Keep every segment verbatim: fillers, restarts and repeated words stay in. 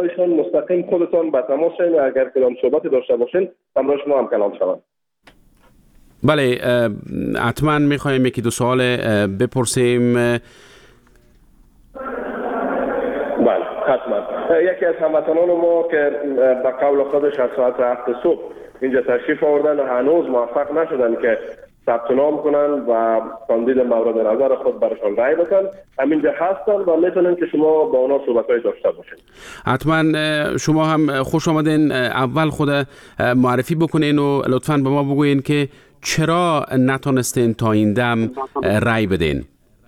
ایشان مستقیم خودتان به تماس شوید. اگر کدام صحبتی داشته باشین همراه شما هم کلام شوند. بله، حتما میخوایم یکی دو سوال بپرسیم. بله حتما. یکی از هموطنان ما که به قول خودش از ساعت هفت صبح اینجا تشریف آوردن و هنوز موفق نشدن که ثبت نام کنن و کاندید مورد نظر خود برشان رای بدن، همینجا هستن و میتونن که شما با اونا صحبت‌های داشته باشین. حتما شما هم خوش آمدین. اول خود معرفی بکنین و لطفاً به ما بگوین که چرا نتونستین تا این دم رای بدین.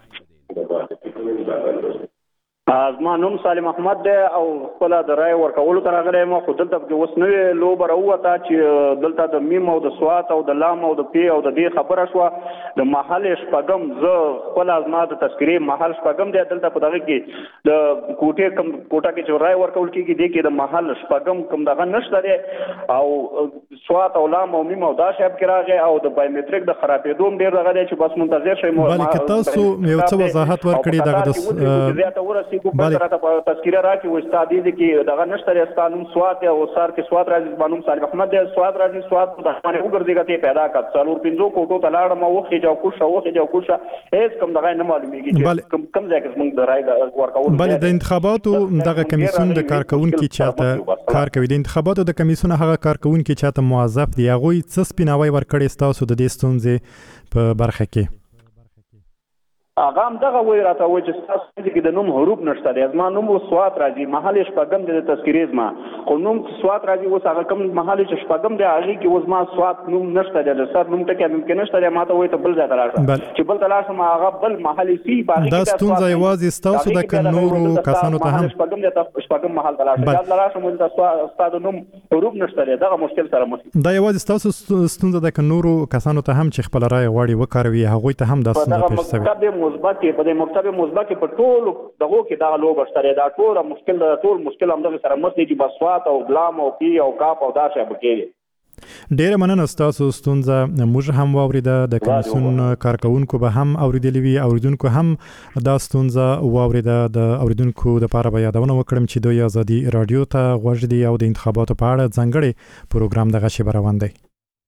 از ما نوم سالم احمد دی او خپل د رای ورکولو تر غره ما خو دلته کې اوس نوې لوبه راوته چې دلته د میم او د سوات او د لام او د پی او د دې خبره شو د محل شپږم زه خپل از ما د تذکری محل شپږم دی دلته په دغه کې د کوټه کم کوټه کې چې رای ورکول کېږي دی کې د محل شپږم کم دغه نشته دی او سوات او لام او میم او دا شپ کې راغی او د بایومټریک د خرابېدو ډیر دغه دی چې بس منتظر شئ. بلکې تاسو یو څه وضاحت ورکړئ دغه د کو په سره ته تذکره راکې و استاد دې کې دغه نشته استانوم سوات او سر کې سوات راځي بانوم صالح احمد دی سوات راځي سوات د باندې وګرځيږي ته پیدا کړ څلور پنځو کوټو ته لاړم او خې جو کوشه او خې جو کوشه هیڅ کوم دغه نه معلومیږي چې کوم کوم ځای کې موږ د رای ورکول. بل د انتخاباتو دغه کمیسیون د کارکونکو چاته کار کوي د انتخاباتو د کمیسیون هغه کارکونکو چاته موظف دی هغه څه سپیناوي ورکړي تاسو د دې ستونزې په برخه کې؟ هغه هم دغه وی راته و چې تاسو کې د نوم حروف نشته دی. ازما نوم سوات راځي محل شپږم د تذکیریز ما خو نوم سوات راځي اوس هغه کوم محل چې شپږم دی هغه کې اوس ما سوات نوم نشته دی سر نوم ټکی ممکن نشته دی ماته وی ته بل ځای ته لاړم چې بل ځای لاړم هغه بل محل سی باندې دا ستونزه یوازې تاسو د کنورو کسانو ته هم شپږم دی تاسو شپږم محل ته لاړم دا لاړم چې تاسو استاد نوم حروف نشته دی دغه مشکل سره مخ دا یوازې تاسو ستونزه د کنورو کسانو ته هم چې خپل رائے غواړي وکاروي هغه ته هم دا ستونزه پیښ شوی. دا مثبت په مکتب مثبت په ټول دغه کې دا لوګ شته دا ټول مشکل دا ټول مشکل هم دغه سره مسلې چې بسوات او بلام او پی او کاپ او دا څه بکې ډېر مننه تاسو ستونزه موږ هم واوریده د کمیسیون کارکونکو به هم اوریدلې وي اوریدونکو هم دا ستونزه واوریده د اوریدونکو د لپاره به یادونه وکړم چې دوی ازادي رادیو ته غوږ دي او د انتخاباتو په اړه ځانګړي پروګرام دغه شی روان دی.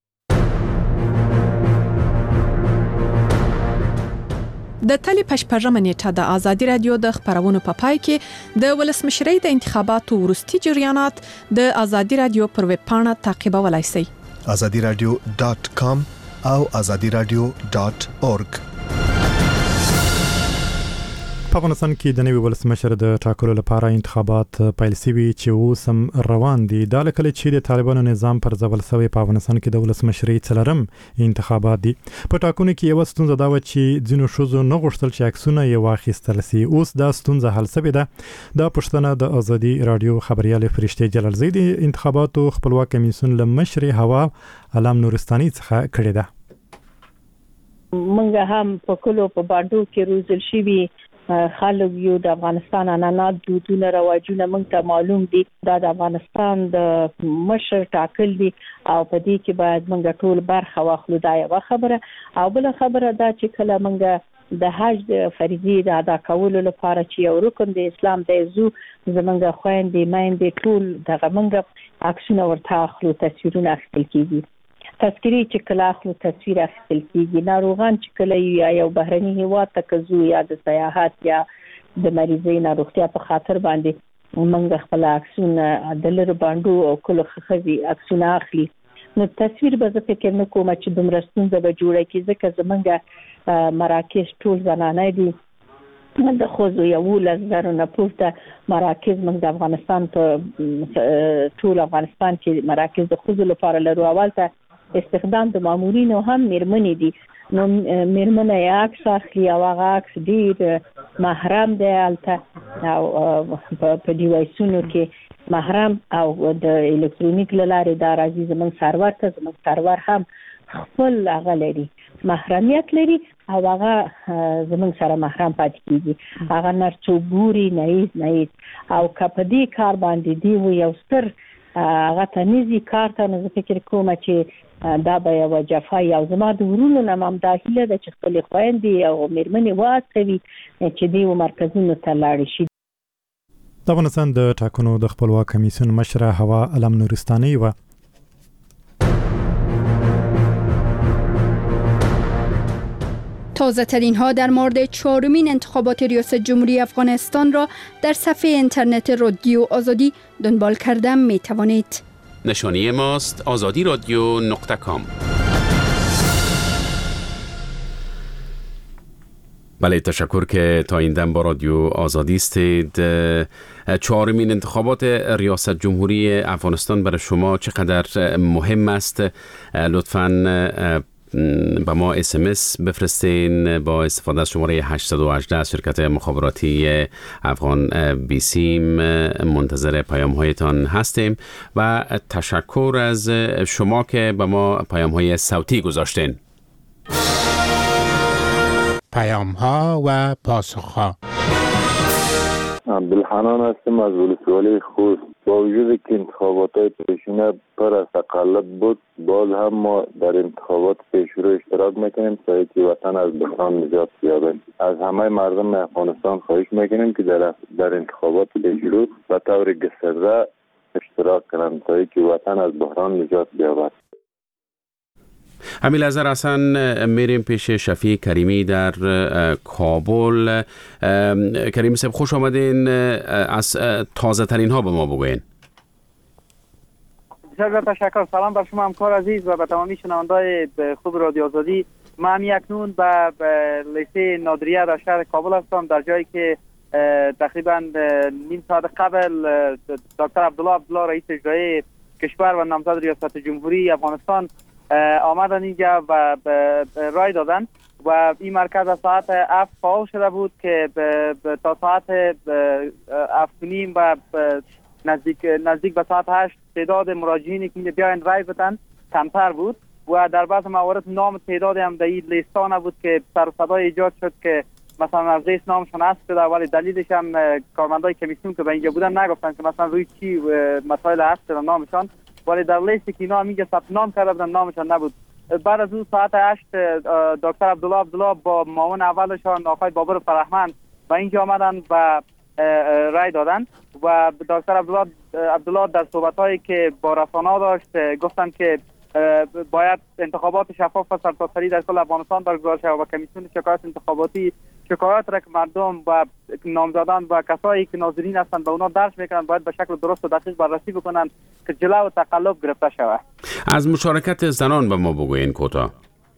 د تلې پشپږمه نیټه د ازادي رادیو د خبرونو په پای کې د ولسمشرۍ د انتخاباتو وروستي جریانات د ازادي رادیو پر ویب پاڼه تعقیبولای شئ. azadi radio dot com او azadi radio dot org. په افغانستان کې د نوي ولسمشر د ټاکلو لپاره انتخابات پیل شوي چې اوس هم روان دي. دا لکه چې د طالبانو نظام پر ځبل شوی په افغانستان کې د ولسمشرۍ څلورم انتخابات دي. په ټاکنو کې یو ستونزه دا و چې ځینو ښځو نه غوښتل چې عکسونه یې واخیستل شي. اوس دا ستونزه حل شوې ده. دا پوښتنه د ازادي رادیو خبريال فرشته جلالزی د انتخاباتو خپلواک کمیسیون له مشر هوا علام نورستاني څخه کړې ده. موږ هم په کلو په باندو کې روزل شوي خلک یو د افغانستان عنعنات دودونه رواجونه موږ ته معلوم دي. دا د افغانستان د مشر ټاکل دي او په دې کې باید موږ ټول برخه واخلو. دا یو خبره او بل خبره دا چې کله موږ د حج د فریضې د ادا کولو لپاره چې یو رکن د اسلام د زو زمونږ خويندې مېندې ټول دغه موږ عکسونه ورته اخلو تصویرونه اخیستل کیږي. تذکری چې کله اخلو تصویر اخیستل کیږي. ناروغان چې کله یو بهرني هیواد ته کزو یا د سیاحت یا د مریضۍ ناروغتیا په خاطر باندې موږ خپل عکسونه د لر باندو او کله خخوي عکسونه اخلي. نو تصویر به زه فکر نه کوم چې دومره ستونزه به جوړه کړي ځکه زمونږ مراکش ټول زنانه دي د خوځو یو لزر نه پورته مراکز موږ د افغانستان ته ټول افغانستان کې مراکز د خوځو لپاره لرو. اول ته استخدام د مامورینو هم میرمنې دي. نو میرمنه یې عکس اخلي او هغه عکس ډېر محرم دی البته او په ډیوایسونو کې محرم او د الکترونیک لارې دا راځي زموږ سرور ته. زموږ سرور هم خپل هغه لري محرمیت لري او هغه زموږ سره محرم پاتې کیږي. هغه نرڅو ګوري نه نه او کپدي کار باندې دی و یو ستر هغه تنظیم کار ته نه فکر کوم چې دا به یو جفا یا زما د ورونو نه مام داخله د چې خپل خويندې او میرمنې واسوي چې دی مرکزونو ته لاړ شي. د افغانستان د ټاکنو د خپلواک کمیسیون مشره هوا علم نورستاني و تازه ترین ها در مورد چهارمین انتخابات ریاست جمهوری افغانستان را در صفحه اینترنت رادیو آزادی دنبال کردن می توانید. نشانی ماست آزادی رادیو نقطه کام. بله، تشکر که تا این دم با رادیو آزادی استید. چهارمین انتخابات ریاست جمهوری افغانستان برای شما چقدر مهم است؟ لطفاً با ما اس ام اس بفرستین با استفاده از شماره هشت یک هشت از شرکت مخابراتی افغان بیسیم. منتظر پیام هایتان هستیم و تشکر از شما که با ما پیام های صوتی گذاشتین. پیام ها و پاسخ ها. عبدالحنان هستم از ولسوالی خوست. با وجود که انتخابات های پیشینه پر از تقلب بود، باز هم ما در انتخابات پیشرو اشتراک میکنیم تا که وطن از بحران نجات یابیم. از همه مردم افغانستان خواهش میکنیم که در در انتخابات پیشرو به طور گسترده اشتراک کنند تا که وطن از بحران نجات یابد. همین لحظه اصلا میریم پیش شفیع کریمی در کابل. کریم صاحب خوش آمدین. از تازه ترین ها به ما بگوین. بسیار تشکر. سلام بر شما همکار عزیز و به تمامی شنوندای خوب رادیو آزادی. من اکنون به لیسه نادریه در شهر کابل هستم، در جایی که تقریبا نیم ساعت قبل دکتر عبدالله عبدالله رئیس اجرایی کشور و نامزد ریاست جمهوری افغانستان آمدن اینجا و رای دادن و این مرکز از ساعت هفت فعال شده بود که تا ساعت هفت نیم و نزدیک نزدیک به ساعت هشت تعداد مراجعینی که بیاین رای بدن کمتر بود و در بعض موارد نام تعداد هم در این لیستا نبود که سر و صدای ایجاد شد که مثلا از لیست نامشون حذف شده، ولی دلیلش هم کارمندای کمیسیون که به اینجا بودن نگفتن که مثلا روی چی مسائل حذف شده نامشان، ولی در لیستی که اینا اینجا ثبت نام کرده بودن نامشان نبود. بعد از اون ساعت هشت دکتر عبدالله عبدالله با معاون اولشان آقای بابر فرهمند به اینجا آمدن و رای دادن و دکتر عبدالله عبدالله در صحبت‌هایی که با رسانه‌ها داشت گفتن که باید انتخابات شفاف و سرتاسری در کل افغانستان برگزار شود و کمیسیون شکایت انتخاباتی شکایات را که مردم و نامزدان و کسایی که ناظرین هستند به اونا درج میکنند باید به شکل درست و دقیق بررسی بکنند که جلو و تقلب گرفته شود. از مشارکت زنان به ما بگوین کوتاه.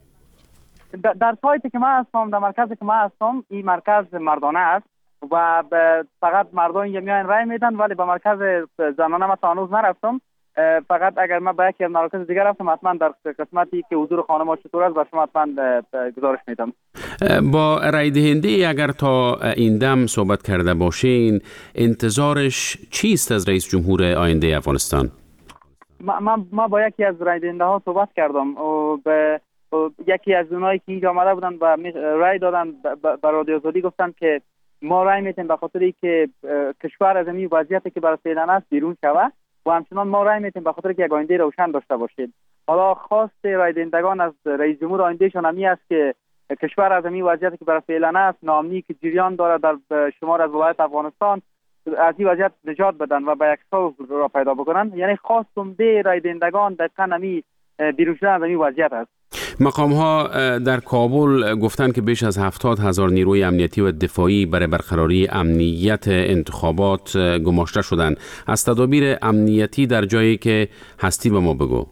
در سایتی که من هستم، در مرکزی که من هستم، این مرکز مردانه است و فقط مردان میان رای میدن، ولی به مرکز زنانه من هنوز نرفتم. فقط اگر من به یکی از مراکز دیگر رفتم حتما در قسمتی که حضور خانم‌ها چطور است و شما حتما گزارش میدم. با رای دهنده اگر تا این دم صحبت کرده باشین، انتظارش چیست از رئیس جمهور آینده افغانستان؟ من ما با یکی از رای دهنده ها صحبت کردم و به یکی از اونایی که اینجا آمده بودن و رای دادن به رادیو آزادی گفتن که ما رای میتیم به خاطری که کشور از این وضعیتی که برای فعلا است بیرون شود و همچنان ما رای میتیم به خاطر که یک آینده روشن داشته باشید. حالا خواست رای دهندگان از رئیس جمهور آیندهشان همی است که کشور از این وضعیتی که برای فعلا است، ناامنی که جریان داره در شمار از ولایت افغانستان، از این وضعیت نجات بدن و به یک صلح را پیدا بکنن. یعنی خواست عمده رای دهندگان دقیقاً همی بیرون شدن از این وضعیت است. مقام ها در کابل گفتن که بیش از هفتاد هزار نیروی امنیتی و دفاعی برای برقراری امنیت انتخابات گماشته شدند. از تدابیر امنیتی در جایی که هستی به ما بگو.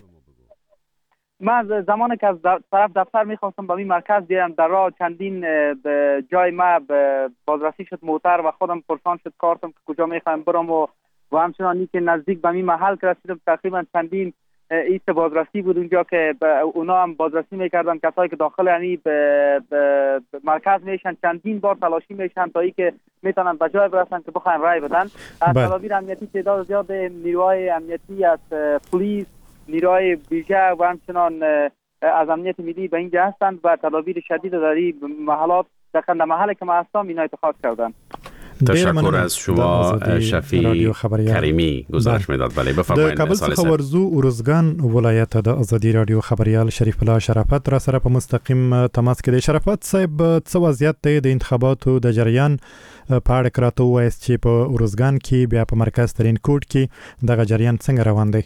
من زمانی که از طرف دفتر میخواستم به این مرکز بیایم، در راه چندین جای ما بازرسی شد موتر و خودم پرسان شد کارتم که کجا میخوایم برم و و همچنانی که نزدیک به این محل که رسیدم تقریبا چندین ایست بازرسی بود اونجا که اونا هم بازرسی میکردن کسایی که داخل یعنی به مرکز میشن، چندین بار تلاشی میشن تا ای که میتونن به جای برسن که بخواین رای بدن. از تدابیر امنیتی تعداد زیاد نیروهای امنیتی از پلیس، نیروهای ویژه و همچنان از امنیت ملی به اینجا هستند و تدابیر شدید در این محلات دقیقاً در محلی که ما هستم اینا اتخاذ کردن. تشکر از شما شفیع کریمی گزارش میداد. بله بفرمایید. د کابل څخه ورزو ارزګان ولایت د ازادي رادیو خبريال شریف الله شرافت را سره په مستقیم تماس کې د شرافت صاحب څه وضعیت دی د انتخاباتو د جریان په اړه کراته وایي چې په ارزګان کې بیا په مرکز ترین کوټ کې دغه جریان څنګه روان دی؟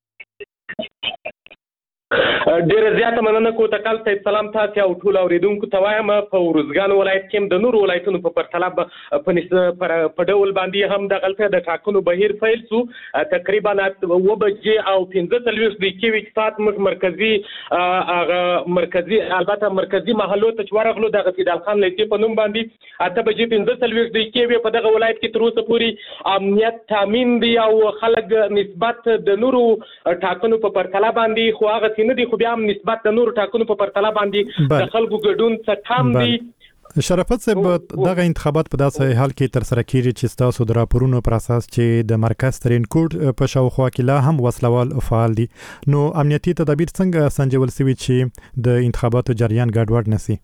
ډیر زیاته مننه کو تکل صاحب سلام تاسو او ټول اوریدونکو ته وایم په ورزګان ولایت کې د نور ولایتونو په پرتله په په ډول باندې هم د غلطه د ټاکنو بهیر فیل سو تقریبا و بجې او پنځه څلوېښت دقیقې وخت سات مرکزی هغه مرکزی البته مرکزی محلو ته ورغلو د فیدال خان لیکي په نوم باندې اته بجې پنځه څلوېښت دقیقې په دغه ولایت کې تر اوسه پورې امنیت تامین دی او خلک نسبت د نورو ټاکنو په پرتله باندې خو هغه نه دي، خو بیا هم نسبت د نورو ټاکنو په پرتله باندې د خلکو ګډون څه کم دی. شرافت صاحب دغه انتخابات په داسې حال کې تر سره کیږي چې تاسو د راپورونو پر اساس چې د مرکز ترین کوټ په شاوخوا کې لا هم وسلوال فعال دي، نو امنیتي تدابیر څنګه سنجول شوي چې د انتخاباتو جریان ګډوډ نشي؟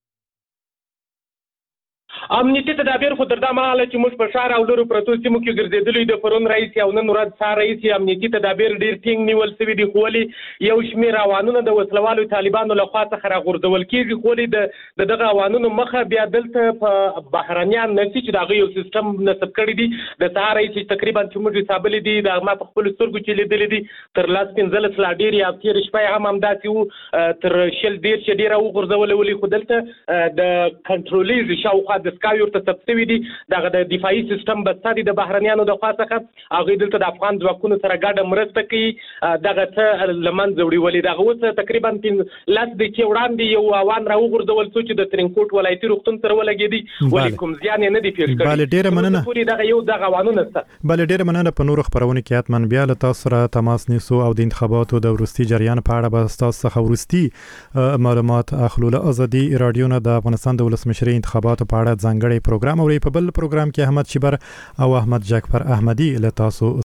امنیتي تدابیر خو تر دا مهاله چې موږ په ښار او لرو پرتو سیمو کې ګرځېدلي د پرون رئیس او نن ورځ سار رئیس امنیتي تدابیر ډیر ټینګ نیول شوي دي، خو ولې یو شمېر اوانونه د وسلوالو طالبانو لخوا څخه راغورځول کېږي، خو ولې د دغه اوانونو مخه بیا دلته په بهرنیان نشي چې دغه یو سیستم نصب کړی دی. د سهار رئیس تقریبا چې موږ حسابلې دي د ما په خپل سترګو کې لیدلې دي تر لاس پنځلس لا ډېر یا تېر شپه هم همداسې وو تر شل دېرش ډېره وغورځول، ولې خو دلته د کنټرولیز شاوخوا د سکای ورته ثبت شوي دي دغه د دفاعي سیستم بسته دي د بهرنیانو د خوا څخه هغوی دلته د افغان ځواکونو سره ګډه مرسته کوي دغه څه له منځه وړي، ولې دغه اوس تقریبا لس دقیقې وړاندې یو اوان راوغورځول څو چې د ترینکوټ ولایتي روغتون سره ولګېدي، ولې کوم زیان یې نه دي پېښ کړی. بله ډېره مننه. پورې دغه یو دغه اوانونه شته. بله ډېره مننه. په نورو خپرونو کې حتما بیا له تاسو سره تماس نیسو او د انتخاباتو د وروستي جریان په اړه به ستاسو څخه وروستي معلومات اخلو. له ازادي رادیو نه د افغانستان د ولسمشرۍ انتخاباتو په اړه ځانګړی پروګرام او په بل پروګرام کې احمد شبر او احمد جعفر احمدي له تاسو